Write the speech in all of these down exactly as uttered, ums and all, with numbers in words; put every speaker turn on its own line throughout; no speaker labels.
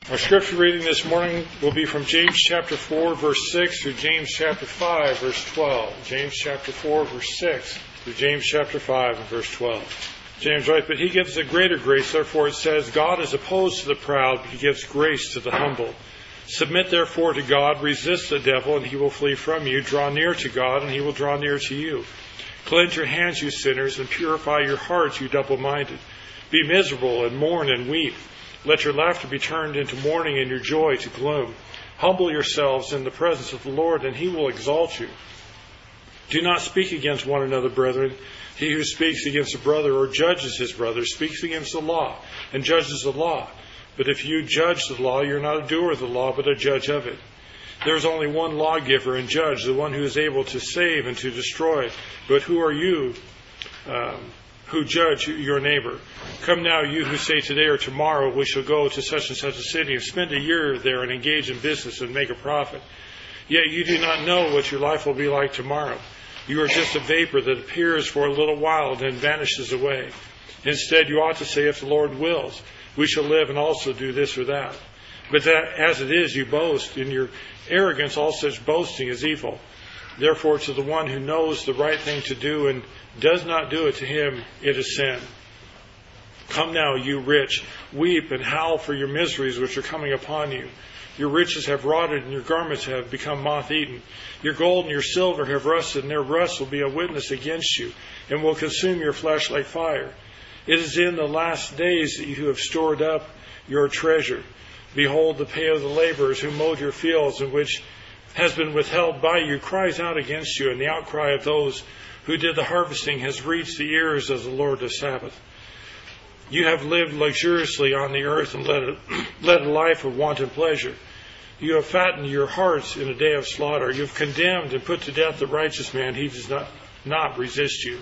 Our scripture reading this morning will be from James chapter four, verse six through James chapter five, verse twelve. James chapter four, verse six through James chapter five, and verse twelve. James writes, "But he gives a greater grace, therefore it says, God is opposed to the proud, but he gives grace to the humble. Submit therefore to God, resist the devil, and he will flee from you. Draw near to God, and he will draw near to you. Cleanse your hands, you sinners, and purify your hearts, you double-minded. Be miserable, and mourn, and weep. Let your laughter be turned into mourning and your joy to gloom. Humble yourselves in the presence of the Lord, and he will exalt you. Do not speak against one another, brethren. He who speaks against a brother or judges his brother speaks against the law and judges the law. But if you judge the law, you are not a doer of the law, but a judge of it. There is only one lawgiver and judge, the one who is able to save and to destroy. But who are you um, who judge your neighbor? Come now, you who say today or tomorrow we shall go to such and such a city and spend a year there and engage in business and make a profit. Yet you do not know what your life will be like tomorrow. You are just a vapor that appears for a little while and then vanishes away. Instead, you ought to say, if the Lord wills, we shall live and also do this or that. But that, as it is, you boast. In your arrogance, all such boasting is evil. Therefore, to the one who knows the right thing to do and does not do it, to him it is sin. Come now, you rich, weep and howl for your miseries which are coming upon you. Your riches have rotted, and your garments have become moth-eaten. Your gold and your silver have rusted, and their rust will be a witness against you, and will consume your flesh like fire. It is in the last days that you have stored up your treasure. Behold, the pay of the laborers who mowed your fields, and which has been withheld by you, cries out against you, and the outcry of those who did the harvesting has reached the ears of the Lord of Sabbath. You have lived luxuriously on the earth and led a, led a life of wanton pleasure. You have fattened your hearts in a day of slaughter. You have condemned and put to death the righteous man. He does not, not resist you.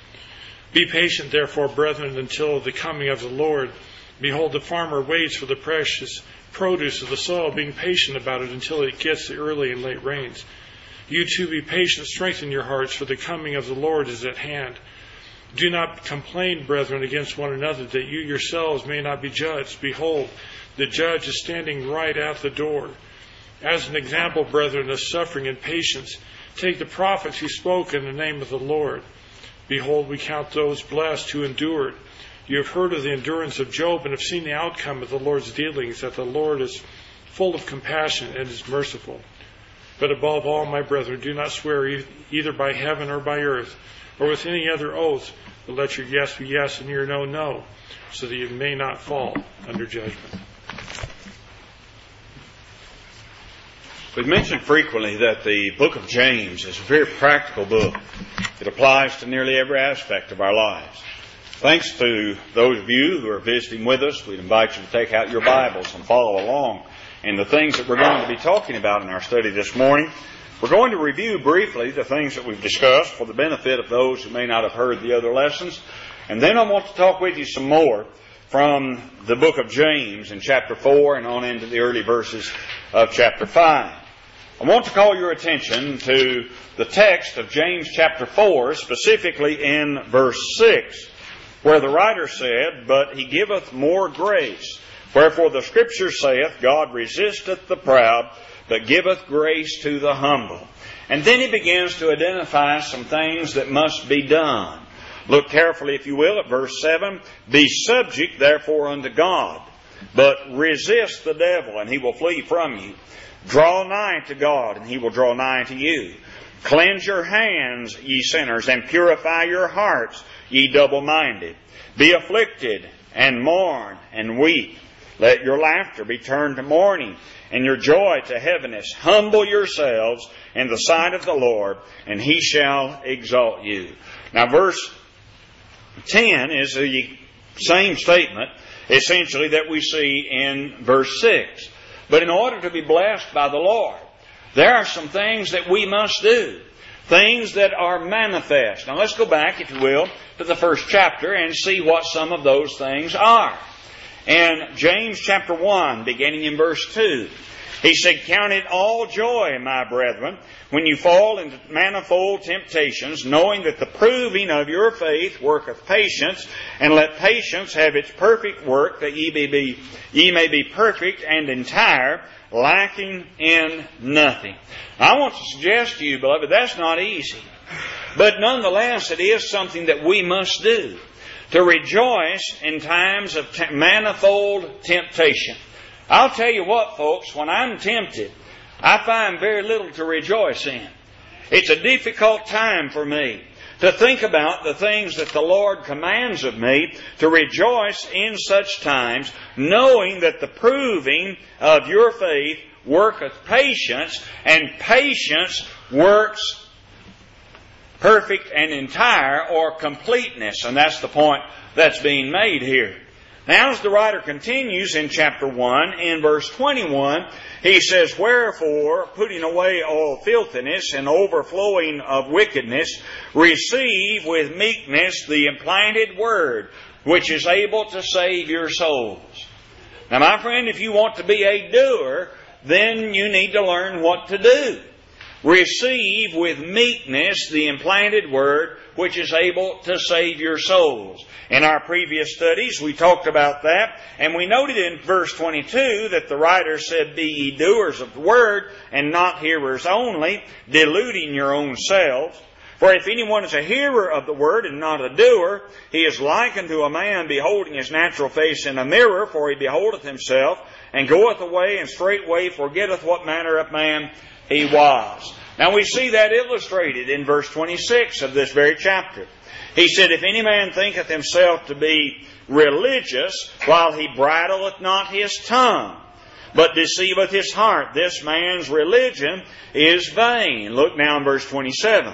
Be patient, therefore, brethren, until the coming of the Lord. Behold, the farmer waits for the precious produce of the soil, being patient about it until it gets the early and late rains. You too be patient, strengthen your hearts, for the coming of the Lord is at hand. Do not complain, brethren, against one another, that you yourselves may not be judged. Behold, the judge is standing right at the door. As an example, brethren, of suffering and patience, take the prophets who spoke in the name of the Lord. Behold, we count those blessed who endured. You have heard of the endurance of Job and have seen the outcome of the Lord's dealings, that the Lord is full of compassion and is merciful. But above all, my brethren, do not swear either by heaven or by earth, or with any other oath, but let your yes be yes and your no, no, so that you may not fall under judgment."
We've mentioned frequently that the book of James is a very practical book. It applies to nearly every aspect of our lives. Thanks to those of you who are visiting with us, we'd invite you to take out your Bibles and follow along in the things that we're going to be talking about in our study this morning. We're going to review briefly the things that we've discussed for the benefit of those who may not have heard the other lessons. And then I want to talk with you some more from the book of James in chapter four and on into the early verses of chapter five. I want to call your attention to the text of James chapter four, specifically in verse six, where the writer said, "But he giveth more grace. Wherefore the Scripture saith, God resisteth the proud, but giveth grace to the humble." And then he begins to identify some things that must be done. Look carefully, if you will, at verse seven. "Be subject, therefore, unto God, but resist the devil, and he will flee from you. Draw nigh to God, and he will draw nigh to you. Cleanse your hands, ye sinners, and purify your hearts, ye double-minded. Be afflicted, and mourn, and weep. Let your laughter be turned to mourning, and your joy to heaviness. Humble yourselves in the sight of the Lord, and he shall exalt you." Now, verse ten is the same statement, essentially, that we see in verse six. But in order to be blessed by the Lord, there are some things that we must do. Things that are manifest. Now let's go back, if you will, to the first chapter and see what some of those things are. In James chapter one, beginning in verse two, He said, "Count it all joy, my brethren, when you fall into manifold temptations, knowing that the proving of your faith worketh patience, and let patience have its perfect work, that ye may be, ye may be perfect and entire, lacking in nothing." I want to suggest to you, beloved, that's not easy. But nonetheless, it is something that we must do, to rejoice in times of t- manifold temptation. I'll tell you what, folks, when I'm tempted, I find very little to rejoice in. It's a difficult time for me to think about the things that the Lord commands of me, to rejoice in such times, knowing that the proving of your faith worketh patience, and patience works perfect and entire, or completeness. And that's the point that's being made here. Now, as the writer continues in chapter one, in verse twenty-one, he says, "Wherefore, putting away all filthiness and overflowing of wickedness, receive with meekness the implanted word, which is able to save your souls." Now, my friend, if you want to be a doer, then you need to learn what to do. Receive with meekness the implanted word, which is able to save your souls. In our previous studies, we talked about that, and we noted in verse twenty-two that the writer said, "Be ye doers of the word, and not hearers only, deluding your own selves. For if anyone is a hearer of the word and not a doer, he is like unto a man beholding his natural face in a mirror, for he beholdeth himself, and goeth away, and straightway forgetteth what manner of man he was." Now we see that illustrated in verse twenty-six of this very chapter. He said, "If any man thinketh himself to be religious, while he bridleth not his tongue, but deceiveth his heart, this man's religion is vain." Look now in verse twenty-seven.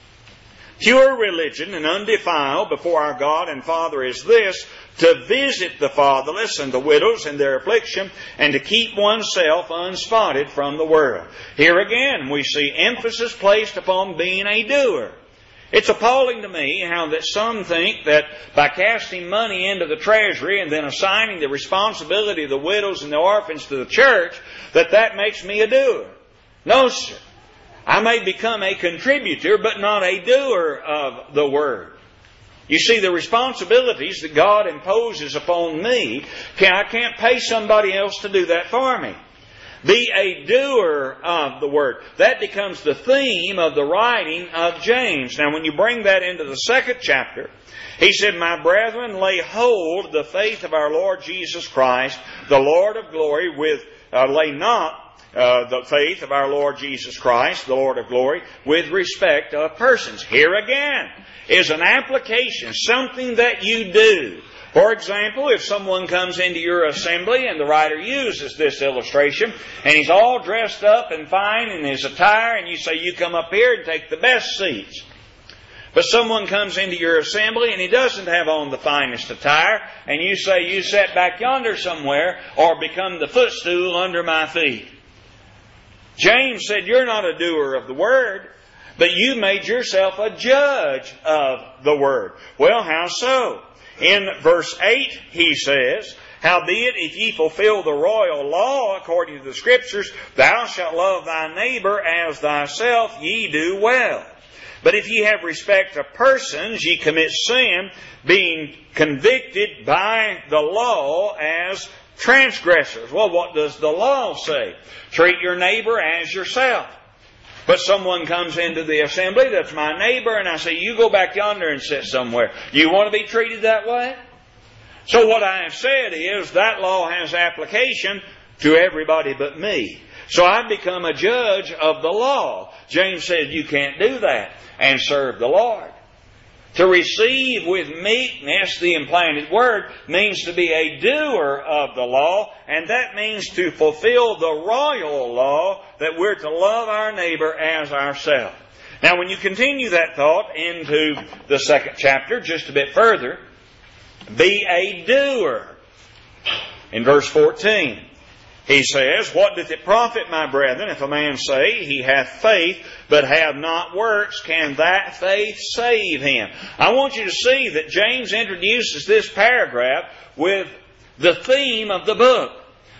"Pure religion and undefiled before our God and Father is this, to visit the fatherless and the widows in their affliction, and to keep oneself unspotted from the world." Here again we see emphasis placed upon being a doer. It's appalling to me how that some think that by casting money into the treasury and then assigning the responsibility of the widows and the orphans to the church, that that makes me a doer. No, sir. I may become a contributor, but not a doer of the word. You see, the responsibilities that God imposes upon me, I can't pay somebody else to do that for me. Be a doer of the word. That becomes the theme of the writing of James. Now, when you bring that into the second chapter, he said, "My brethren, lay hold of the faith of our Lord Jesus Christ, the Lord of glory, with uh, lay not Uh, the faith of our Lord Jesus Christ, the Lord of glory, with respect of persons." Here again is an application, something that you do. For example, if someone comes into your assembly, and the writer uses this illustration, and he's all dressed up and fine in his attire, and you say, "You come up here and take the best seats." But someone comes into your assembly and he doesn't have on the finest attire, and you say, "You sit back yonder somewhere, or become the footstool under my feet." James said, "You're not a doer of the word, but you made yourself a judge of the word." Well, how so? In verse eight, he says, "Howbeit, if ye fulfill the royal law according to the Scriptures, thou shalt love thy neighbor as thyself, ye do well. But if ye have respect of persons, ye commit sin, being convicted by the law as transgressors." Well, what does the law say? Treat your neighbor as yourself. But someone comes into the assembly that's my neighbor, and I say, "You go back yonder and sit somewhere." You want to be treated that way? So what I have said is that law has application to everybody but me. So I've become a judge of the law. James says you can't do that and serve the Lord. To receive with meekness the implanted word means to be a doer of the law, and that means to fulfill the royal law that we're to love our neighbor as ourselves. Now, when you continue that thought into the second chapter, just a bit further, be a doer. In verse fourteen, he says, "What doth it profit, my brethren, if a man say he hath faith, but have not works? Can that faith save him?" I want you to see that James introduces this paragraph with the theme of the book.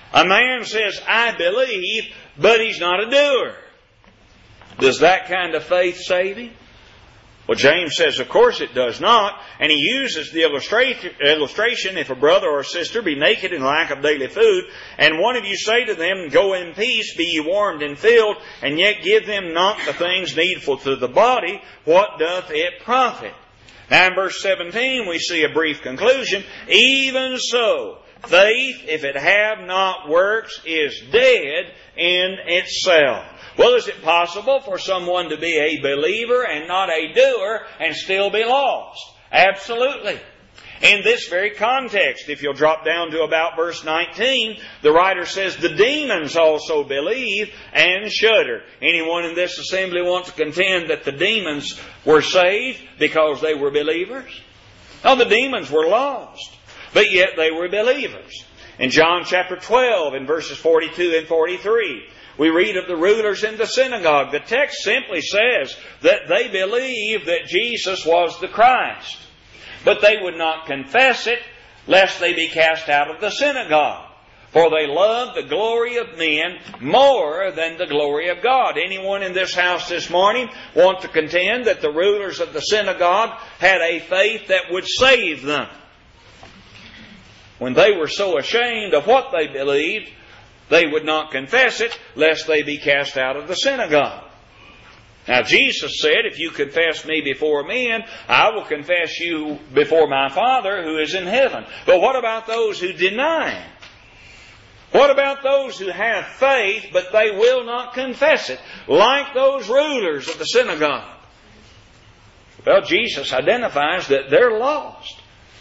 A man says, I believe, but he's not a doer. Does that kind of faith save him? Well, James says, of course it does not. And he uses the illustration, if a brother or sister be naked in lack of daily food, and one of you say to them, go in peace, be ye warmed and filled, and yet give them not the things needful to the body, what doth it profit? Now in verse seventeen we see a brief conclusion. Even so, faith, if it have not works, is dead in itself. Well, is it possible for someone to be a believer and not a doer and still be lost? Absolutely. In this very context, if you'll drop down to about verse nineteen, the writer says, the demons also believe and shudder. Anyone in this assembly want to contend that the demons were saved because they were believers? No, the demons were lost, but yet they were believers. In John chapter twelve, in verses forty-two and forty-three, we read of the rulers in the synagogue. The text simply says that they believed that Jesus was the Christ. But they would not confess it, lest they be cast out of the synagogue. For they loved the glory of men more than the glory of God. Anyone in this house this morning want to contend that the rulers of the synagogue had a faith that would save them? When they were so ashamed of what they believed, they would not confess it, lest they be cast out of the synagogue. Now Jesus said, if you confess me before men, I will confess you before my Father who is in heaven. But what about those who deny Him? What about those who have faith, but they will not confess it, like those rulers of the synagogue? Well, Jesus identifies that they're lost.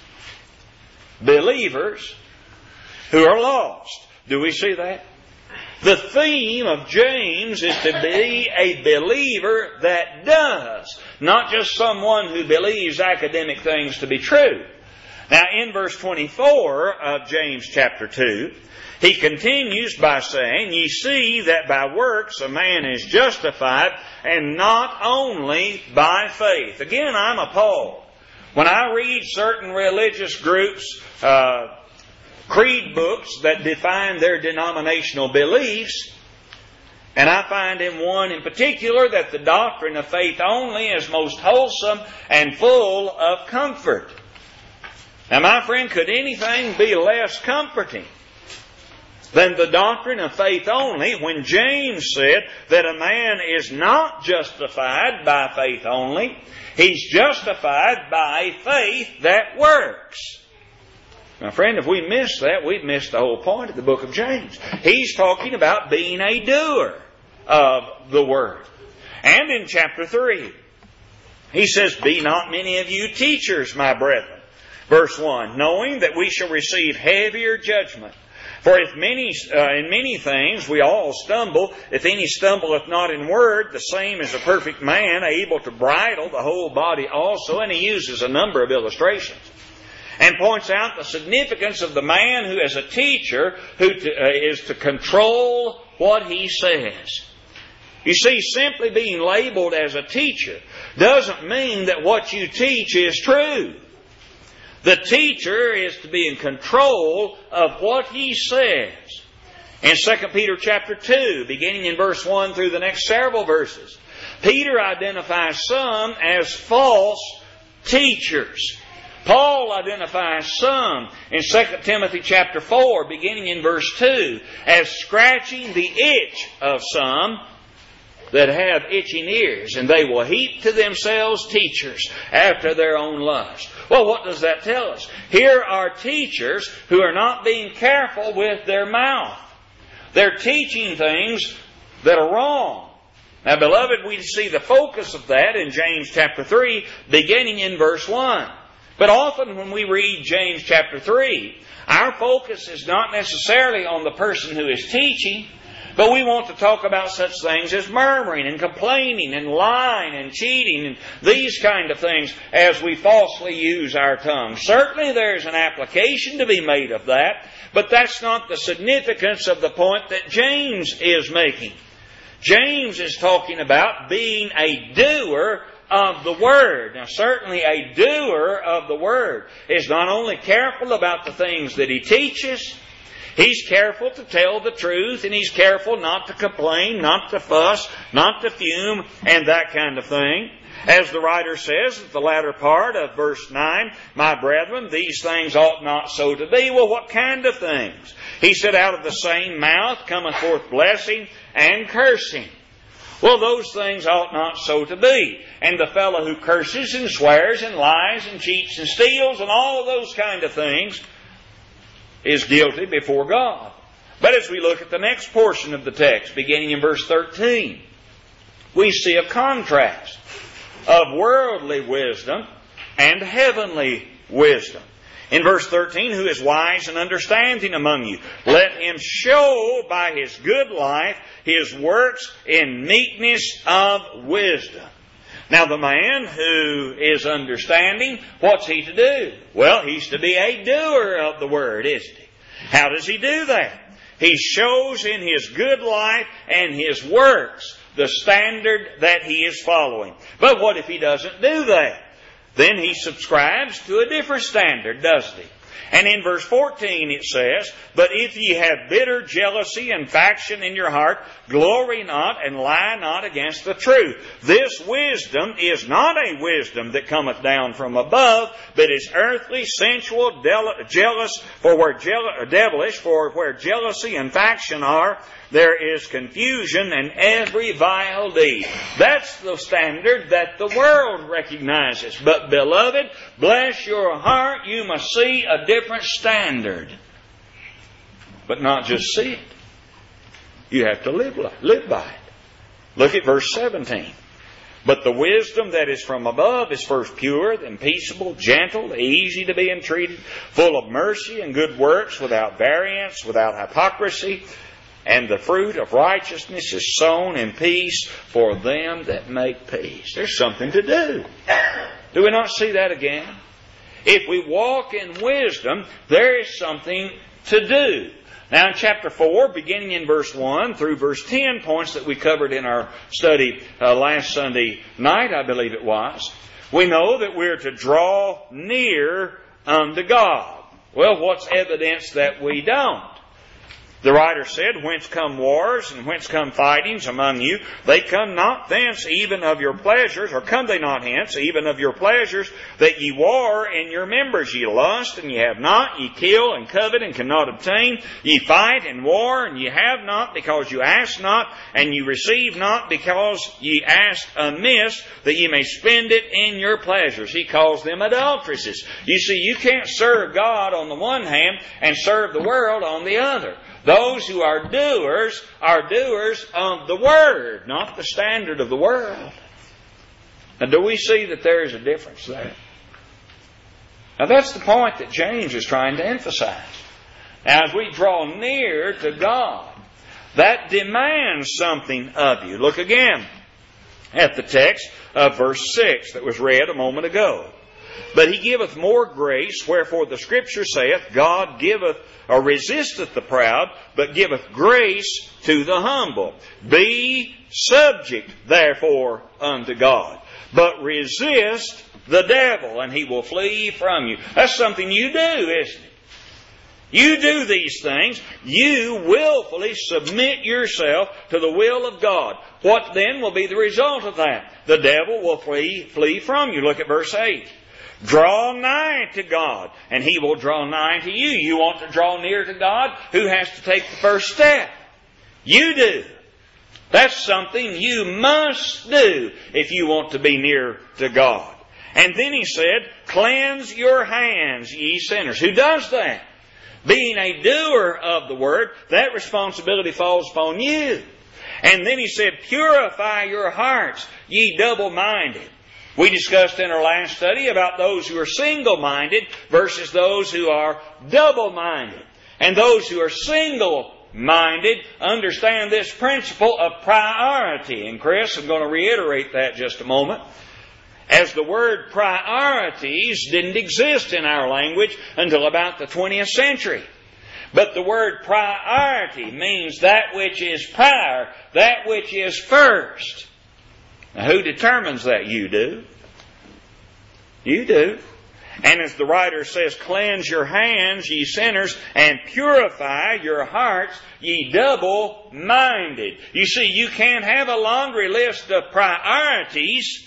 Believers who are lost. Do we see that? The theme of James is to be a believer that does, not just someone who believes academic things to be true. Now in verse twenty-four of James chapter two, he continues by saying, ye see that by works a man is justified, and not only by faith. Again, I'm appalled. When I read certain religious groups, uh, creed books that define their denominational beliefs, and I find in one in particular that the doctrine of faith only is most wholesome and full of comfort. Now, my friend, could anything be less comforting than the doctrine of faith only when James said that a man is not justified by faith only, he's justified by faith that works. Now, friend, if we miss that, we've missed the whole point of the book of James. He's talking about being a doer of the Word. And in chapter three, he says, be not many of you teachers, my brethren. Verse one, knowing that we shall receive heavier judgment. For if many, uh, in many things we all stumble, if any stumbleth not in word, the same is a perfect man, able to bridle the whole body also. And he uses a number of illustrations. And points out the significance of the man who is a teacher, who to, uh, is to control what he says. You see, simply being labeled as a teacher doesn't mean that what you teach is true. The teacher is to be in control of what he says. In Second Peter chapter two, beginning in verse one through the next several verses, Peter identifies some as false teachers. Paul identifies some in Second Timothy chapter four, beginning in verse two, as scratching the itch of some that have itching ears, and they will heap to themselves teachers after their own lust. Well, what does that tell us? Here are teachers who are not being careful with their mouth. They're teaching things that are wrong. Now, beloved, we see the focus of that in James chapter three, beginning in verse one. But often when we read James chapter three, our focus is not necessarily on the person who is teaching, but we want to talk about such things as murmuring and complaining and lying and cheating and these kind of things as we falsely use our tongue. Certainly there's an application to be made of that, but that's not the significance of the point that James is making. James is talking about being a doer of the Word. Now, certainly a doer of the Word is not only careful about the things that he teaches, He's careful to tell the truth, and he's careful not to complain, not to fuss, not to fume, and that kind of thing. As the writer says at the latter part of verse nine, my brethren, these things ought not so to be. Well, what kind of things? He said, out of the same mouth cometh forth blessing and cursing. Well, those things ought not so to be. And the fellow who curses and swears and lies and cheats and steals and all of those kind of things is guilty before God. But as we look at the next portion of the text, beginning in verse thirteen, we see a contrast of worldly wisdom and heavenly wisdom. In verse thirteen, who is wise and understanding among you? Let him show by his good life his works in meekness of wisdom. Now the man who is understanding, what's he to do? Well, he's to be a doer of the word, isn't he? How does he do that? He shows in his good life and his works the standard that he is following. But what if he doesn't do that? Then he subscribes to a different standard, doesn't he? And in verse fourteen it says, but if ye have bitter jealousy and faction in your heart, glory not and lie not against the truth. This wisdom is not a wisdom that cometh down from above, but is earthly, sensual, del- jealous, for where jeal- devilish, for where jealousy and faction are, there is confusion and every vile deed. That's the standard that the world recognizes. But beloved, bless your heart, you must see a different standard. But not just see it. You have to live, live by it. Look at verse seventeen. But the wisdom that is from above is first pure, then peaceable, gentle, easy to be entreated, full of mercy and good works, without variance, without hypocrisy. And the fruit of righteousness is sown in peace for them that make peace. There's something to do. Do we not see that again? If we walk in wisdom, there is something to do. Now in chapter four, beginning in verse one through verse ten, points that we covered in our study uh, last Sunday night, I believe it was, we know that we're to draw near unto God. Well, what's evidence that we don't? The writer said, whence come wars and whence come fightings among you? They come not thence even of your pleasures, or come they not hence even of your pleasures, that ye war in your members. Ye lust and ye have not, ye kill and covet and cannot obtain. Ye fight and war and ye have not, because you ask not, and ye receive not, because ye ask amiss, that ye may spend it in your pleasures. He calls them adulteresses. You see, you can't serve God on the one hand and serve the world on the other. Those who are doers are doers of the Word, not the standard of the world. Now, do we see that there is a difference there? Now, that's the point that James is trying to emphasize. Now, as we draw near to God, that demands something of you. Look again at the text of verse six that was read a moment ago. But he giveth more grace, wherefore the Scripture saith, God giveth or resisteth the proud, but giveth grace to the humble. Be subject, therefore, unto God. But resist the devil, and he will flee from you. That's something you do, isn't it? You do these things. You willfully submit yourself to the will of God. What then will be the result of that? The devil will flee, flee from you. Look at verse eight. Draw nigh to God, and He will draw nigh to you. You want to draw near to God? Who has to take the first step? You do. That's something you must do if you want to be near to God. And then He said, cleanse your hands, ye sinners. Who does that? Being a doer of the Word, that responsibility falls upon you. And then He said, purify your hearts, ye double-minded. We discussed in our last study about those who are single-minded versus those who are double-minded. And those who are single-minded understand this principle of priority. And Chris, I'm going to reiterate that just a moment. As the word priorities didn't exist in our language until about the twentieth century. But the word priority means that which is prior, that which is first. Now, who determines that? You do. You do. And as the writer says, cleanse your hands, ye sinners, and purify your hearts, ye double-minded. You see, you can't have a laundry list of priorities.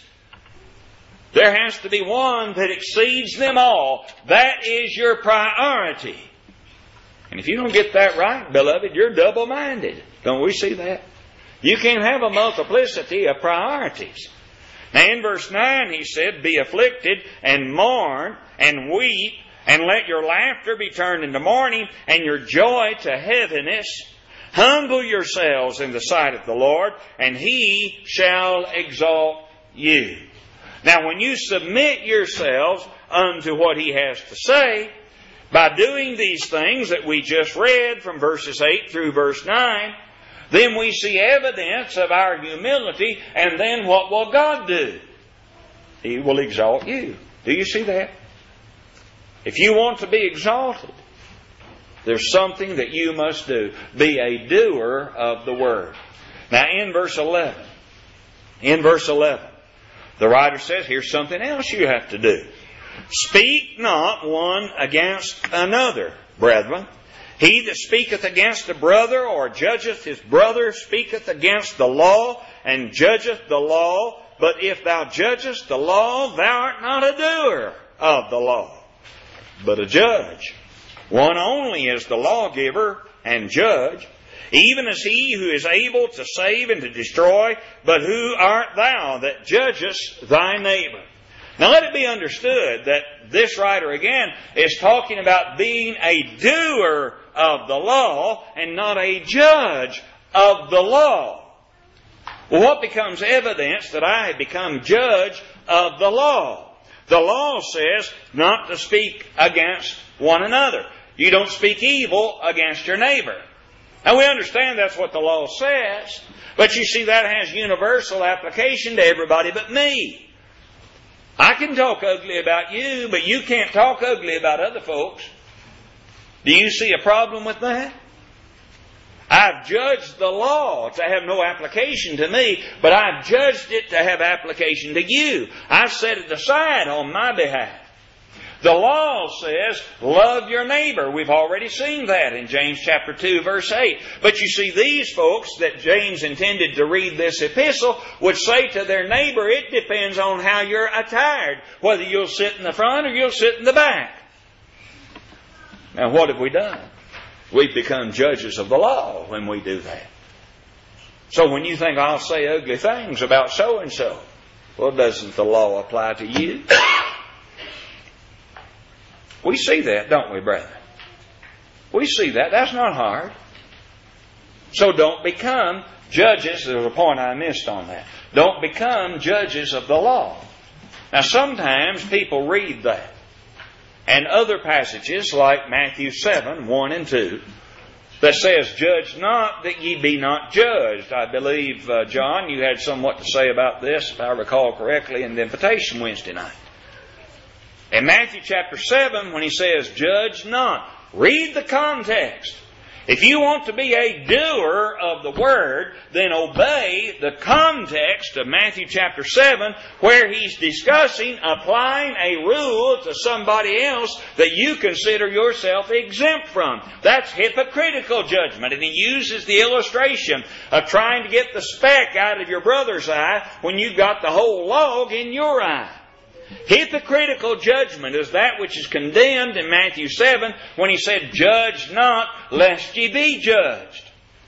There has to be one that exceeds them all. That is your priority. And if you don't get that right, beloved, you're double-minded. Don't we see that? You can't have a multiplicity of priorities. Now in verse nine he said, be afflicted and mourn and weep, and let your laughter be turned into mourning and your joy to heaviness. Humble yourselves in the sight of the Lord, and He shall exalt you. Now when you submit yourselves unto what He has to say, by doing these things that we just read from verses eight through verse nine, then we see evidence of our humility, and then what will God do? He will exalt you. Do you see that? If you want to be exalted, there's something that you must do. Be a doer of the Word. Now in verse eleven, in verse eleven, the writer says, here's something else you have to do. Speak not one against another, brethren. He that speaketh against a brother or judgeth his brother speaketh against the law and judgeth the law. But if thou judgest the law, thou art not a doer of the law, but a judge. One only is the lawgiver and judge, even as he who is able to save and to destroy. But who art thou that judgest thy neighbor? Now let it be understood that this writer again is talking about being a doer of the law and not a judge of the law. Well, what becomes evidence that I have become judge of the law? The law says not to speak against one another. You don't speak evil against your neighbor. Now we understand that's what the law says, but you see that has universal application to everybody but me. I can talk ugly about you, but you can't talk ugly about other folks. Do you see a problem with that? I've judged the law to have no application to me, but I've judged it to have application to you. I've set it aside on my behalf. The law says, love your neighbor. We've already seen that in James chapter two, verse eight. But you see, these folks that James intended to read this epistle would say to their neighbor, it depends on how you're attired, whether you'll sit in the front or you'll sit in the back. Now what have we done? We've become judges of the law when we do that. So when you think, I'll say ugly things about so-and-so, well, doesn't the law apply to you? We see that, don't we, brethren? We see that. That's not hard. So don't become judges. There's a point I missed on that. Don't become judges of the law. Now sometimes people read that. And other passages like Matthew seven, one and two, that says, judge not that ye be not judged. I believe, uh, John, you had somewhat to say about this, if I recall correctly, in the invitation Wednesday night. In Matthew chapter seven, when he says, judge not, read the context. If you want to be a doer of the Word, then obey the context of Matthew chapter seven, where he's discussing applying a rule to somebody else that you consider yourself exempt from. That's hypocritical judgment. And he uses the illustration of trying to get the speck out of your brother's eye when you've got the whole log in your eye. Hypocritical judgment is that which is condemned in Matthew seven when he said, judge not lest ye be judged.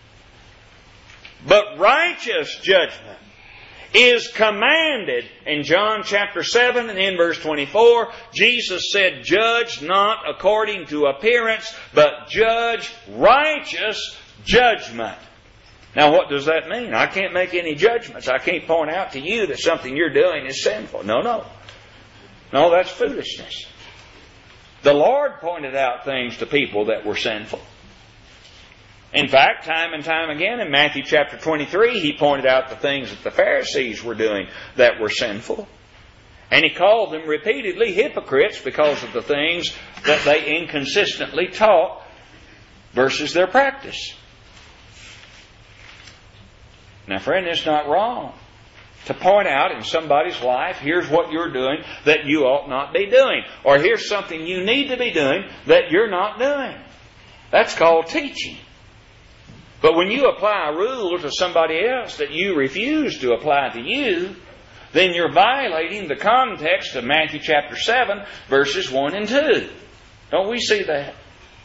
But righteous judgment is commanded in John chapter seven and in verse twenty-four. Jesus said, judge not according to appearance, but judge righteous judgment. Now what does that mean? I can't make any judgments. I can't point out to you that something you're doing is sinful. No, no. No, that's foolishness. The Lord pointed out things to people that were sinful. In fact, time and time again in Matthew chapter twenty-three, He pointed out the things that the Pharisees were doing that were sinful. And He called them repeatedly hypocrites because of the things that they inconsistently taught versus their practice. Now, friend, it's not wrong to point out in somebody's life, here's what you're doing that you ought not be doing. Or here's something you need to be doing that you're not doing. That's called teaching. But when you apply a rule to somebody else that you refuse to apply to you, then you're violating the context of Matthew chapter seven, verses one and two. Don't we see that?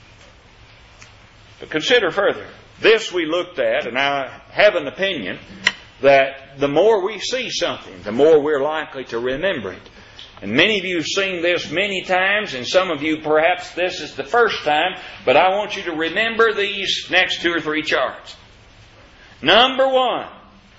But consider further. This we looked at, and I have an opinion that the more we see something, the more we're likely to remember it. And many of you have seen this many times, and some of you perhaps this is the first time, but I want you to remember these next two or three charts. Number one,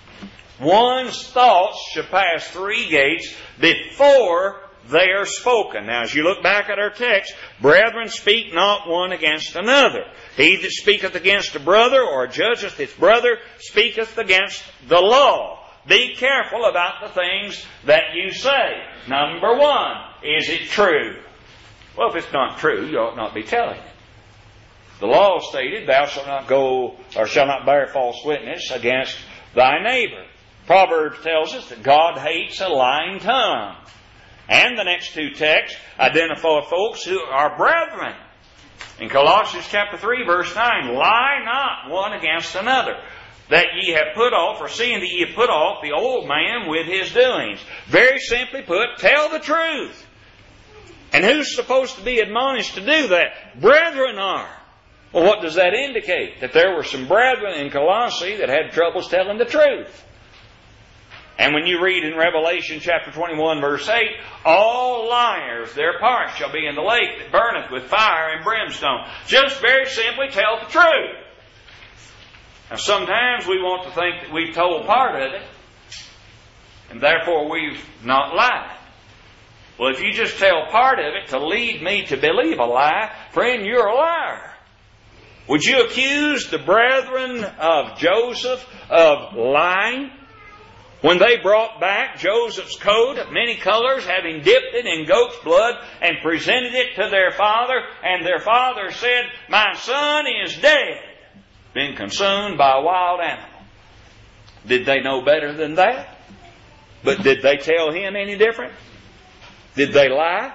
one's thoughts shall pass three gates before they are spoken. Now, as you look back at our text, brethren, speak not one against another. He that speaketh against a brother or judgeth his brother speaketh against the law. Be careful about the things that you say. Number one, is it true? Well, if it's not true, you ought not be telling it. The law stated, thou shalt not go or shalt not bear false witness against thy neighbor. Proverbs tells us that God hates a lying tongue. And the next two texts identify folks who are brethren. In Colossians chapter three, verse nine, lie not one against another, that ye have put off, or seeing that ye have put off the old man with his doings. Very simply put, tell the truth. And who's supposed to be admonished to do that? Brethren are. Well, what does that indicate? That there were some brethren in Colossae that had troubles telling the truth. And when you read in Revelation chapter twenty-one, verse eight, all liars, their part shall be in the lake that burneth with fire and brimstone. Just very simply tell the truth. Now, sometimes we want to think that we've told part of it, and therefore we've not lied. Well, if you just tell part of it to lead me to believe a lie, friend, you're a liar. Would you accuse the brethren of Joseph of lying? When they brought back Joseph's coat of many colors, having dipped it in goat's blood and presented it to their father, and their father said, my son is dead, been consumed by a wild animal. Did they know better than that? But did they tell him any different? Did they lie?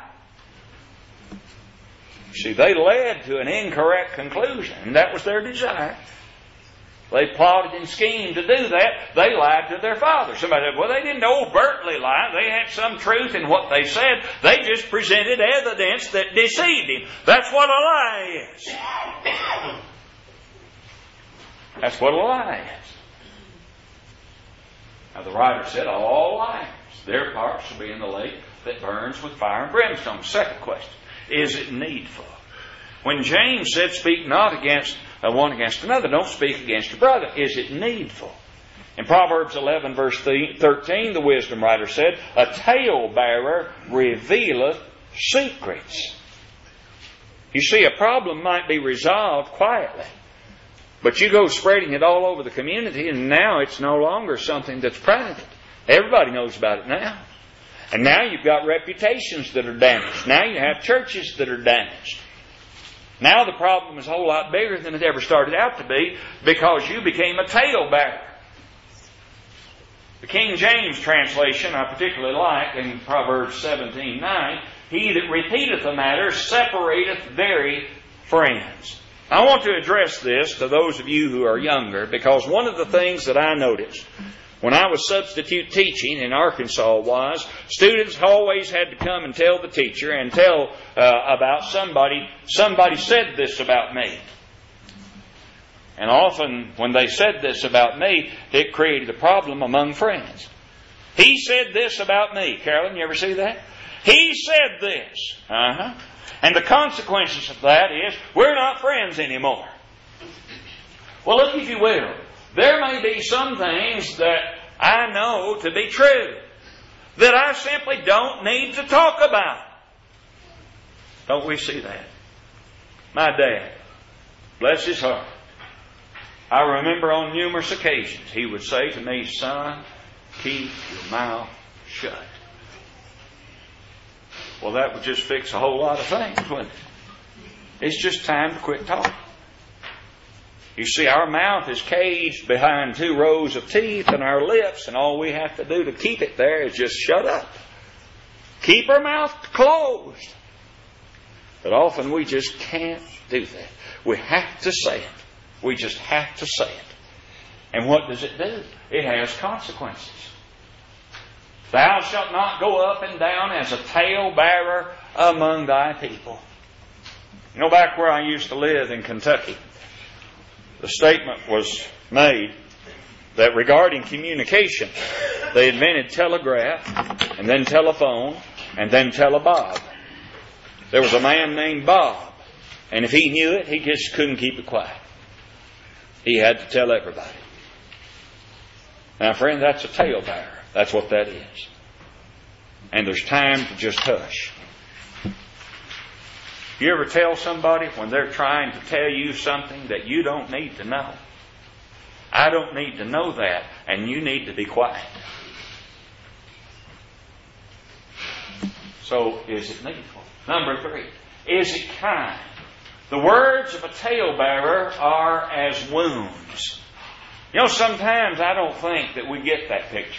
See, they led to an incorrect conclusion, and that was their desire. They plotted and schemed to do that. They lied to their father. Somebody said, well, they didn't overtly lie. They had some truth in what they said. They just presented evidence that deceived him. That's what a lie is. That's what a lie is. Now, the writer said, all liars, their part shall be in the lake that burns with fire and brimstone. Second question, is it needful? When James said, speak not against uh, one against another, don't speak against your brother, is it needful? In Proverbs eleven, verse thirteen, the wisdom writer said, a talebearer revealeth secrets. You see, a problem might be resolved quietly, but you go spreading it all over the community, and now it's no longer something that's private. Everybody knows about it now. And now you've got reputations that are damaged. Now you have churches that are damaged. Now the problem is a whole lot bigger than it ever started out to be, because you became a talebearer. The King James translation I particularly like in Proverbs seventeen nine, he that repeateth a matter separateth very friends. I want to address this to those of you who are younger, because one of the things that I noticed when I was substitute teaching in Arkansas was students always had to come and tell the teacher and tell uh, about somebody, somebody said this about me. And often when they said this about me, it created a problem among friends. He said this about me. Carolyn, you ever see that? He said this. Uh-huh. And the consequences of that is we're not friends anymore. Well, look, if you will, there may be some things that I know to be true that I simply don't need to talk about. Don't we see that? My dad, bless his heart, I remember on numerous occasions he would say to me, son, keep your mouth shut. Well, that would just fix a whole lot of things, wouldn't it? It's just time to quit talking. You see, our mouth is caged behind two rows of teeth and our lips, and all we have to do to keep it there is just shut up. Keep our mouth closed. But often we just can't do that. We have to say it. We just have to say it. And what does it do? It has consequences. Thou shalt not go up and down as a talebearer among thy people. You know, back where I used to live in Kentucky, the statement was made that regarding communication, they invented telegraph, and then telephone, and then telebob. There was a man named Bob, and if he knew it, he just couldn't keep it quiet. He had to tell everybody. Now, friend, that's a talebearer. That's what that is. And there's time to just hush. You ever tell somebody when they're trying to tell you something that you don't need to know? I don't need to know that, and you need to be quiet. So, is it needful? Number three, is it kind? The words of a talebearer are as wounds. You know, sometimes I don't think that we get that picture.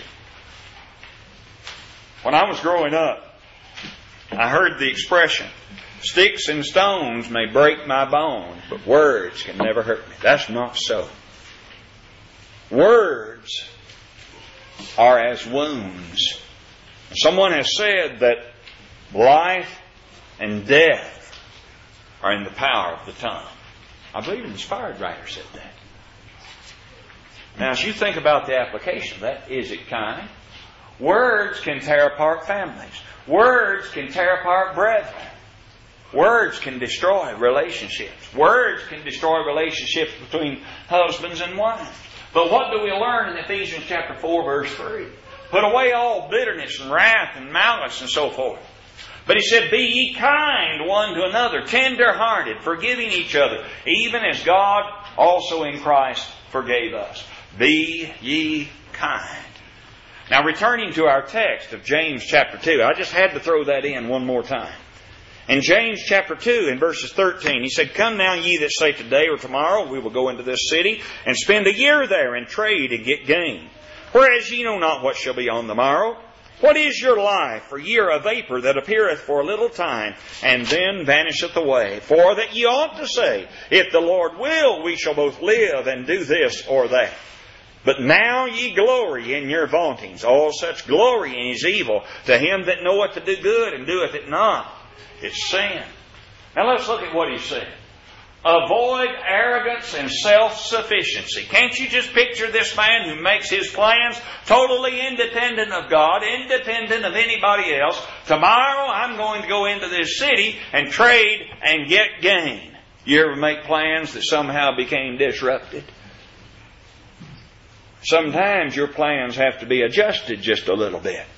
When I was growing up, I heard the expression, sticks and stones may break my bones, but words can never hurt me. That's not so. Words are as wounds. Someone has said that life and death are in the power of the tongue. I believe an inspired writer said that. Now, as you think about the application of that, is it kind? Words can tear apart families. Words can tear apart brethren. Words can destroy relationships. Words can destroy relationships between husbands and wives. But what do we learn in Ephesians chapter four, verse three? Put away all bitterness and wrath and malice and so forth. But he said, be ye kind one to another, tender-hearted, forgiving each other, even as God also in Christ forgave us. Be ye kind. Now, returning to our text of James chapter two, I just had to throw that in one more time. In James chapter two, in verses thirteen, he said, come now ye that say today or tomorrow we will go into this city and spend a year there and trade and get gain. Whereas ye know not what shall be on the morrow. What is your life? For ye are a vapor that appeareth for a little time, and then vanisheth away. For that ye ought to say, if the Lord will, we shall both live and do this or that. But now ye glory in your vauntings. All such glory is evil. To him that knoweth to do good and doeth it not, it's sin. Now let's look at what he said. Avoid arrogance and self-sufficiency. Can't you just picture this man who makes his plans totally independent of God, independent of anybody else? Tomorrow I'm going to go into this city and trade and get gain. You ever make plans that somehow became disrupted? Sometimes your plans have to be adjusted just a little bit.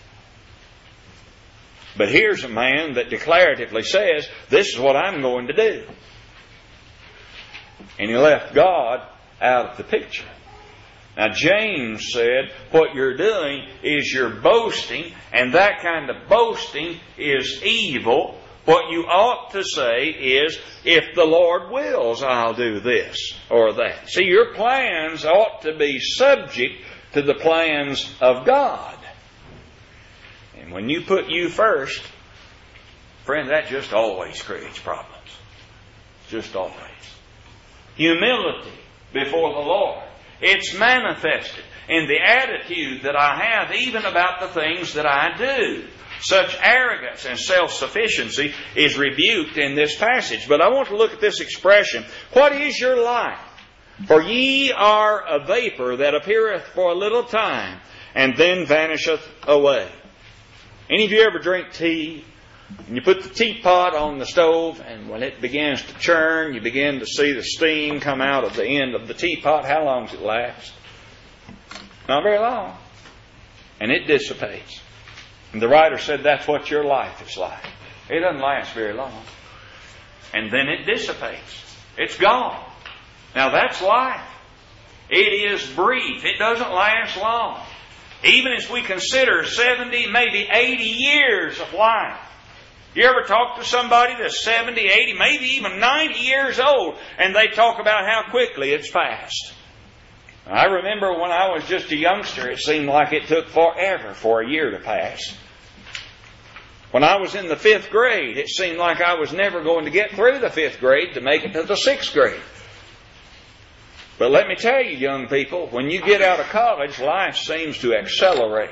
But here's a man that declaratively says, this is what I'm going to do. And he left God out of the picture. Now James said, what you're doing is you're boasting, and that kind of boasting is evil. What you ought to say is, if the Lord wills, I'll do this or that. See, your plans ought to be subject to the plans of God. And when you put you first, friend, that just always creates problems. Just always. Humility before the Lord. It's manifested in the attitude that I have even about the things that I do. Such arrogance and self-sufficiency is rebuked in this passage. But I want to look at this expression. What is your life? For ye are a vapor that appeareth for a little time, and then vanisheth away. Any of you ever drink tea? And you put the teapot on the stove, and when it begins to churn, you begin to see the steam come out of the end of the teapot. How long does it last? Not very long. And it dissipates. And the writer said that's what your life is like. It doesn't last very long. And then it dissipates. It's gone. Now that's life. It is brief. It doesn't last long. Even as we consider seventy, maybe eighty years of life. You ever talk to somebody that's seventy, eighty, maybe even ninety years old, and they talk about how quickly it's passed? I remember when I was just a youngster, it seemed like it took forever for a year to pass. When I was in the fifth grade, it seemed like I was never going to get through the fifth grade to make it to the sixth grade. But let me tell you, young people, when you get out of college, life seems to accelerate.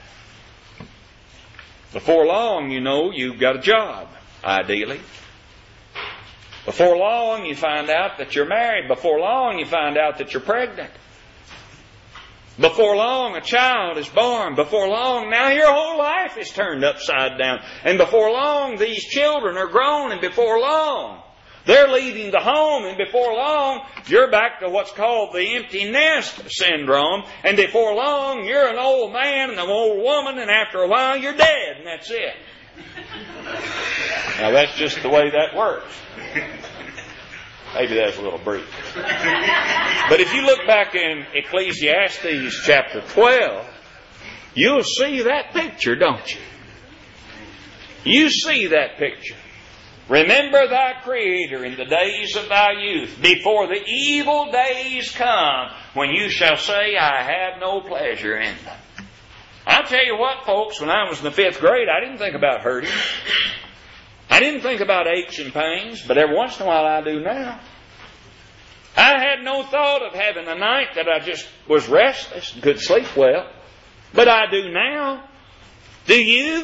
Before long, you know, you've got a job, ideally. Before long, you find out that you're married. Before long, you find out that you're pregnant. Before long, a child is born. Before long, now your whole life is turned upside down. And before long, these children are grown. And before long, they're leaving the home. And before long, you're back to what's called the empty nest syndrome. And before long, you're an old man and an old woman. And after a while, you're dead. And that's it. Now, that's just the way that works. Maybe that's a little brief. But if you look back in Ecclesiastes chapter twelve, you'll see that picture, don't you? You see that picture. Remember thy Creator in the days of thy youth, before the evil days come, when you shall say, I have no pleasure in them. I'll tell you what, folks, when I was in the fifth grade, I didn't think about hurting. I didn't think about aches and pains, but every once in a while I do now. I had no thought of having a night that I just was restless and couldn't sleep well, but I do now. Do you?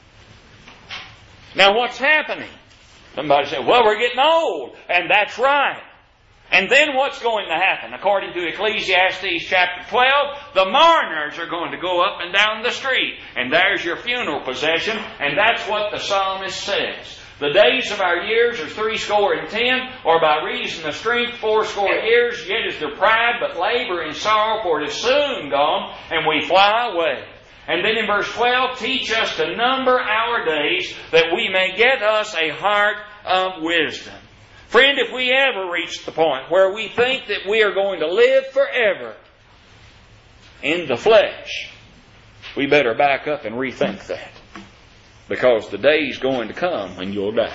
Now what's happening? Somebody said, well, we're getting old, and that's right. And then what's going to happen? According to Ecclesiastes chapter twelve, the mourners are going to go up and down the street. And there's your funeral procession. And that's what the psalmist says. The days of our years are threescore and ten, or by reason of strength fourscore years. Yet is their pride but labor and sorrow, for it is soon gone, and we fly away. And then in verse twelve, teach us to number our days, that we may get us a heart of wisdom. Friend, if we ever reach the point where we think that we are going to live forever in the flesh, we better back up and rethink that. Because the day's going to come when you'll die.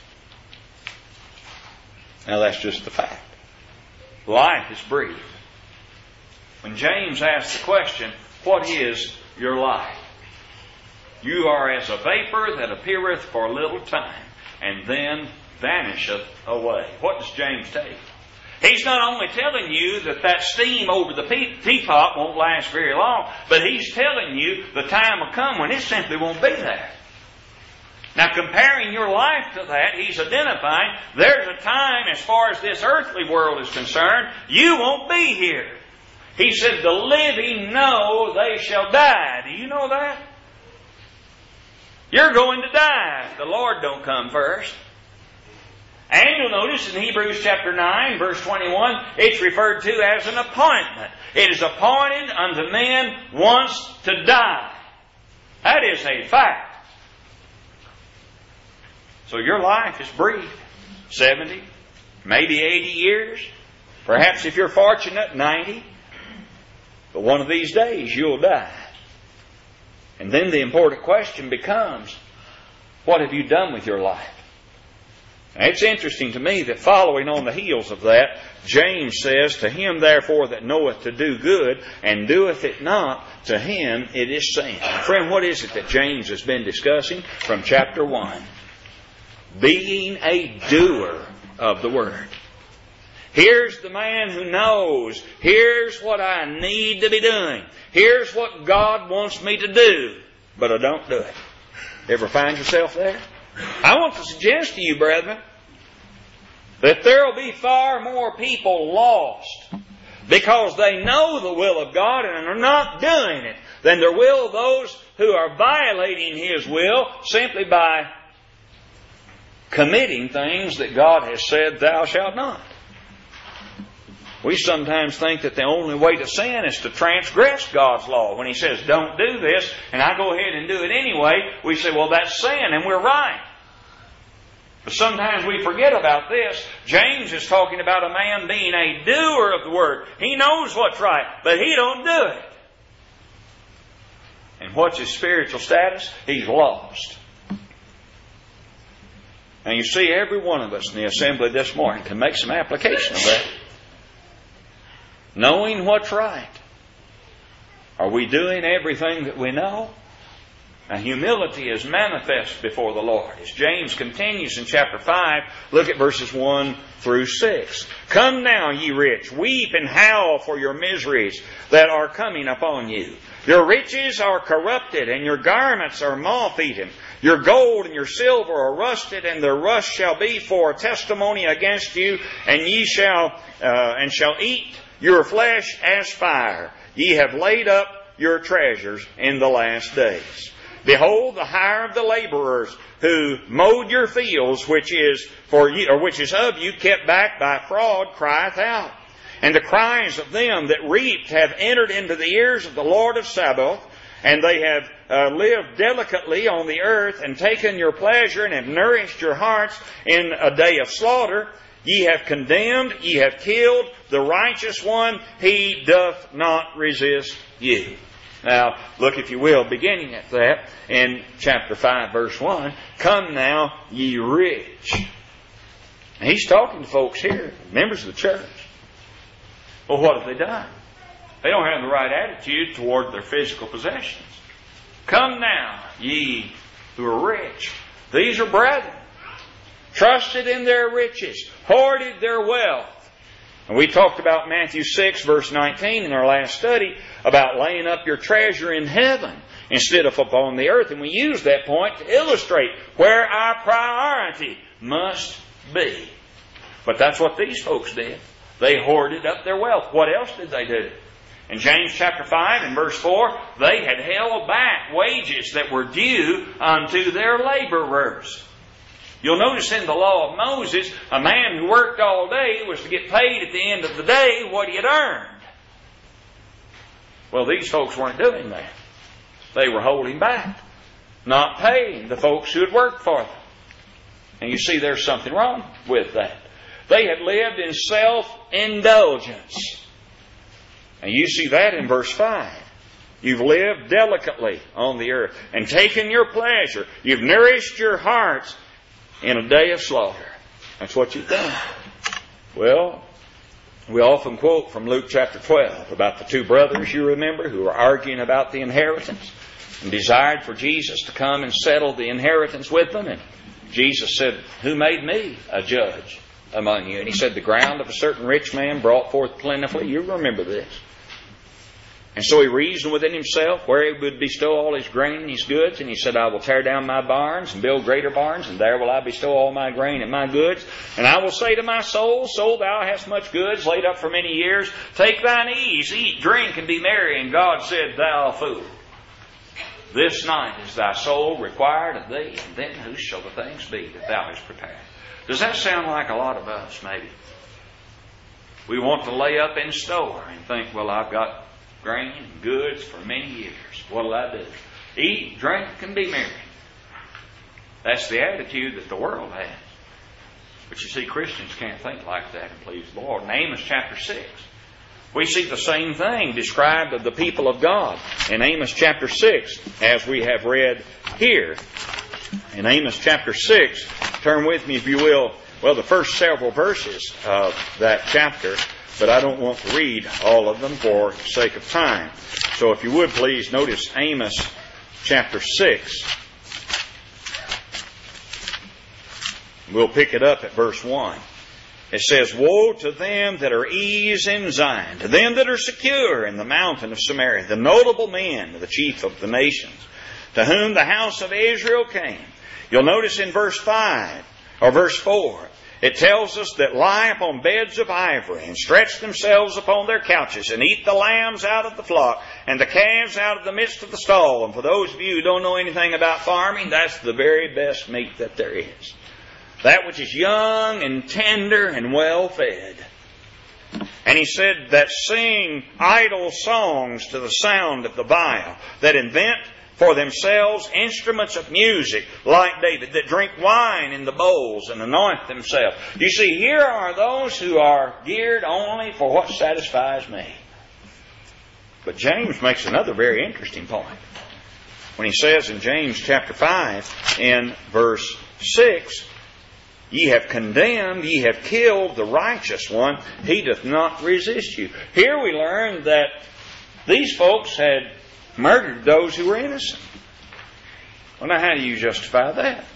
Now that's just the fact. Life is brief. When James asks the question, what is your life? You are as a vapor that appeareth for a little time, and then vanisheth away. What does James tell you? He's not only telling you that that steam over the teapot won't last very long, but he's telling you the time will come when it simply won't be there. Now, comparing your life to that, he's identifying there's a time, as far as this earthly world is concerned, you won't be here. He said, the living know they shall die. Do you know that? You're going to die if the Lord don't come first. And you'll notice in Hebrews chapter nine, verse twenty-one, it's referred to as an appointment. It is appointed unto men once to die. That is a fact. So your life is brief. seventy, maybe eighty years. Perhaps if you're fortunate, ninety. But one of these days you'll die. And then the important question becomes, what have you done with your life? Now, it's interesting to me that following on the heels of that, James says, to him therefore that knoweth to do good, and doeth it not, to him it is sin. Friend, what is it that James has been discussing from chapter one? Being a doer of the word. Here's the man who knows, here's what I need to be doing. Here's what God wants me to do, but I don't do it. Ever find yourself there? I want to suggest to you, brethren, that there will be far more people lost because they know the will of God and are not doing it than there will those who are violating His will simply by committing things that God has said, thou shalt not. We sometimes think that the only way to sin is to transgress God's law. When He says, don't do this, and I go ahead and do it anyway, we say, well, that's sin, and we're right. But sometimes we forget about this. James is talking about a man being a doer of the word. He knows what's right, but he don't do it. And what's his spiritual status? He's lost. And you see, every one of us in the assembly this morning can make some application of that. Knowing what's right. Are we doing everything that we know? Now, humility is manifest before the Lord. As James continues in chapter five, look at verses one through six. Come now, ye rich, weep and howl for your miseries that are coming upon you. Your riches are corrupted, and your garments are moth-eaten. Your gold and your silver are rusted, and their rust shall be for a testimony against you, and ye shall uh, and shall eat your flesh as fire. Ye have laid up your treasures in the last days. Behold, the hire of the laborers who mowed your fields, which is for you, or which is of you, kept back by fraud, crieth out. And the cries of them that reaped have entered into the ears of the Lord of Sabaoth, and they have uh, lived delicately on the earth, and taken your pleasure, and have nourished your hearts in a day of slaughter. Ye have condemned, ye have killed the righteous one, he doth not resist you. Now, look, if you will, beginning at that in chapter five, verse one. Come now, ye rich. And he's talking to folks here, members of the church. Well, what have they done? They don't have the right attitude toward their physical possessions. Come now, ye who are rich. These are brethren. Trusted in their riches. Hoarded their wealth. And we talked about Matthew six, verse nineteen in our last study about laying up your treasure in heaven instead of upon the earth. And we used that point to illustrate where our priority must be. But that's what these folks did. They hoarded up their wealth. What else did they do? In James chapter five and verse four, they had held back wages that were due unto their laborers. You'll notice in the law of Moses, a man who worked all day was to get paid at the end of the day what he had earned. Well, these folks weren't doing that. They were holding back, not paying the folks who had worked for them. And you see there's something wrong with that. They had lived in self-indulgence. And you see that in verse five. You've lived delicately on the earth and taken your pleasure. You've nourished your hearts in a day of slaughter. That's what you've done. Well, we often quote from Luke chapter twelve about the two brothers, you remember, who were arguing about the inheritance and desired for Jesus to come and settle the inheritance with them. And Jesus said, who made me a judge among you? And he said, the ground of a certain rich man brought forth plentifully. You remember this. And so he reasoned within himself where he would bestow all his grain and his goods. And he said, I will tear down my barns and build greater barns, and there will I bestow all my grain and my goods. And I will say to my soul, soul, thou hast much goods laid up for many years. Take thine ease, eat, drink, and be merry. And God said, thou fool, this night is thy soul required of thee, and then whose shall the things be that thou hast prepared? Does that sound like a lot of us, maybe? We want to lay up in store and think, well, I've got grain and goods for many years. What'll I do? Eat, drink, and be merry. That's the attitude that the world has. But you see, Christians can't think like that and please the Lord. In Amos chapter six, we see the same thing described of the people of God. In Amos chapter six, as we have read here. In Amos chapter six, turn with me if you will, well, the first several verses of that chapter. But I don't want to read all of them for sake of time. So if you would please notice Amos chapter six. We'll pick it up at verse one. It says, woe to them that are ease in Zion, to them that are secure in the mountain of Samaria, the notable men, the chief of the nations, to whom the house of Israel came. You'll notice in verse five, or verse four, it tells us that lie upon beds of ivory and stretch themselves upon their couches and eat the lambs out of the flock and the calves out of the midst of the stall. And for those of you who don't know anything about farming, that's the very best meat that there is. That which is young and tender and well fed. And he said that sing idle songs to the sound of the viol, that invent for themselves instruments of music, like David, that drink wine in the bowls and anoint themselves. You see, here are those who are geared only for what satisfies me. But James makes another very interesting point. When he says in James chapter five, in verse six, Ye have condemned, ye have killed the righteous one. He doth not resist you. Here we learn that these folks had murdered those who were innocent. Well, now how do you justify that?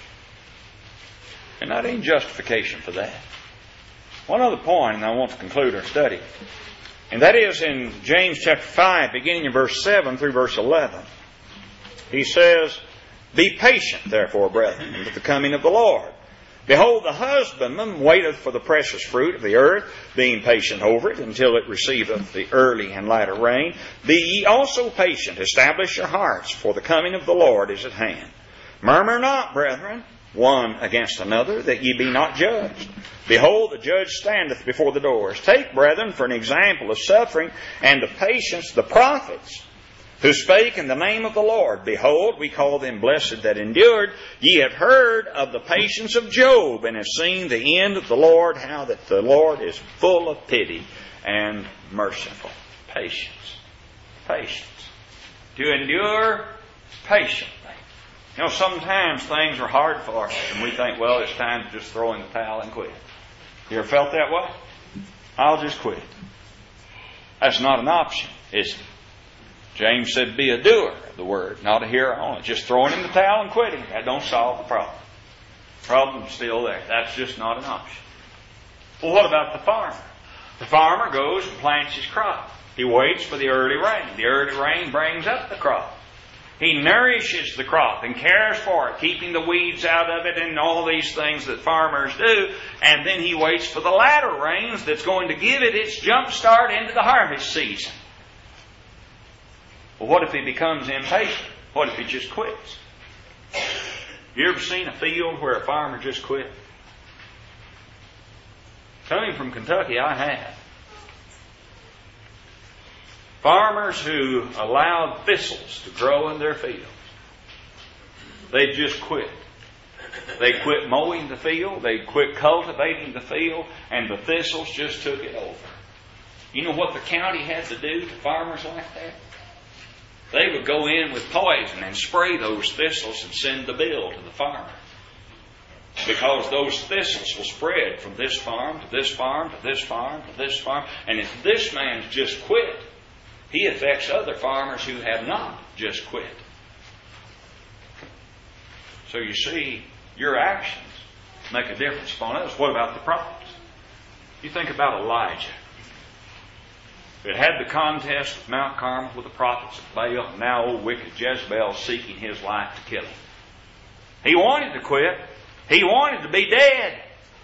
And not any justification for that. One other point, and I want to conclude our study. And that is in James chapter five, beginning in verse seven through verse eleven. He says, Be patient, therefore, brethren, unto the coming of the Lord. Behold, the husbandman waiteth for the precious fruit of the earth, being patient over it, until it receiveth the early and latter rain. Be ye also patient, establish your hearts, for the coming of the Lord is at hand. Murmur not, brethren, one against another, that ye be not judged. Behold, the judge standeth before the doors. Take, brethren, for an example of suffering and of patience the prophets, who spake in the name of the Lord. Behold, we call them blessed that endured. Ye have heard of the patience of Job, and have seen the end of the Lord, how that the Lord is full of pity and merciful. Patience. Patience. To endure patiently. You know, sometimes things are hard for us, and we think, well, it's time to just throw in the towel and quit. You ever felt that way? I'll just quit. That's not an option, is it? James said, be a doer of the word, not a hearer only. Just throwing in the towel and quitting, that don't solve the problem. The problem's still there. That's just not an option. Well, what about the farmer? The farmer goes and plants his crop. He waits for the early rain. The early rain brings up the crop. He nourishes the crop and cares for it, keeping the weeds out of it and all these things that farmers do. And then he waits for the latter rains that's going to give it its jump start into the harvest season. Well, what if he becomes impatient? What if he just quits? You ever seen a field where a farmer just quit? Coming from Kentucky, I have. Farmers who allowed thistles to grow in their fields. They just quit. They quit mowing the field. They quit cultivating the field. And the thistles just took it over. You know what the county had to do to farmers like that? They would go in with poison and spray those thistles and send the bill to the farmer. Because those thistles will spread from this farm to this farm to this farm to this farm. And if this man's just quit, he affects other farmers who have not just quit. So you see, your actions make a difference upon us. What about the prophets? You think about Elijah. It had the contest at Mount Carmel with the prophets of Baal, and now old wicked Jezebel seeking his life to kill him. He wanted to quit. He wanted to be dead.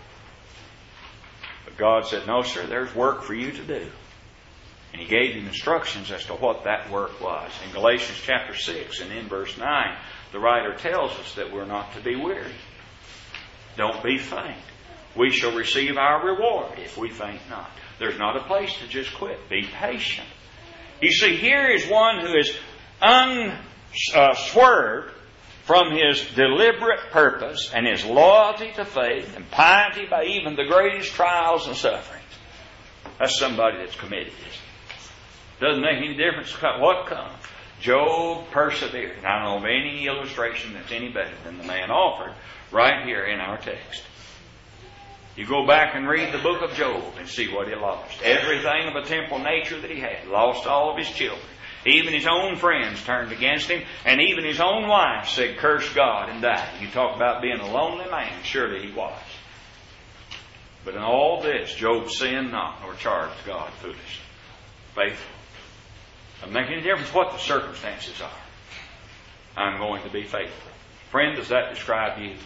But God said, no, sir, there's work for you to do. And He gave him instructions as to what that work was. In Galatians chapter six and in verse nine, the writer tells us that we're not to be weary. Don't be faint. We shall receive our reward if we faint not. There's not a place to just quit. Be patient. You see, here is one who is unswerved from his deliberate purpose and his loyalty to faith and piety by even the greatest trials and sufferings. That's somebody that's committed. Doesn't make any difference what comes. Job persevered. I don't know of any illustration that's any better than the man offered right here in our text. You go back and read the book of Job and see what he lost. Everything of a temporal nature that he had. Lost all of his children. Even his own friends turned against him. And even his own wife said, curse God and die. You talk about being a lonely man. Surely he was. But in all this, Job sinned not nor charged God foolishly. Faithful. Doesn't make any difference what the circumstances are. I'm going to be faithful. Friend, does that describe you?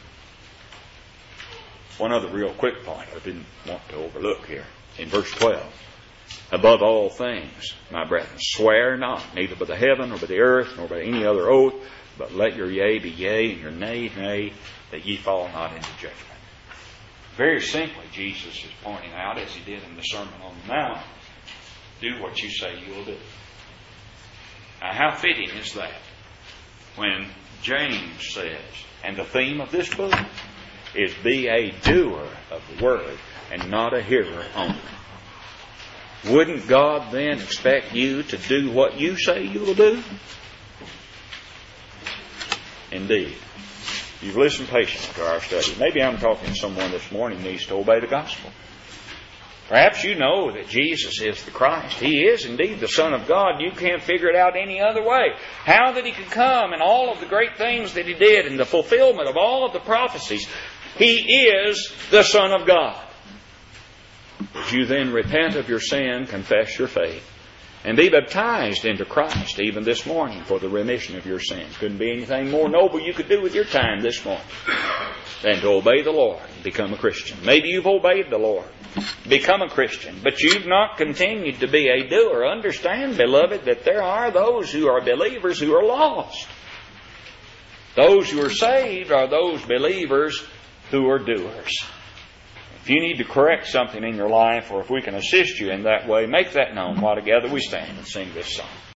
One other real quick point I didn't want to overlook here. In verse twelve. Above all things, my brethren, swear not, neither by the heaven, nor by the earth, nor by any other oath, but let your yea be yea, and your nay, nay, that ye fall not into judgment. Very simply, Jesus is pointing out, as He did in the Sermon on the Mount, do what you say you will do. Now, how fitting is that when James says, and the theme of this book is be a doer of the word and not a hearer only. Wouldn't God then expect you to do what you say you will do? Indeed. You've listened patiently to our study. Maybe I'm talking to someone this morning who needs to obey the gospel. Perhaps you know that Jesus is the Christ. He is indeed the Son of God. You can't figure it out any other way. How that He could come and all of the great things that He did and the fulfillment of all of the prophecies. He is the Son of God. Would you then repent of your sin, confess your faith, and be baptized into Christ even this morning for the remission of your sins? Couldn't be anything more noble you could do with your time this morning than to obey the Lord and become a Christian. Maybe you've obeyed the Lord, become a Christian, but you've not continued to be a doer. Understand, beloved, that there are those who are believers who are lost. Those who are saved are those believers who are doers. If you need to correct something in your life, or if we can assist you in that way, make that known while together we stand and sing this song.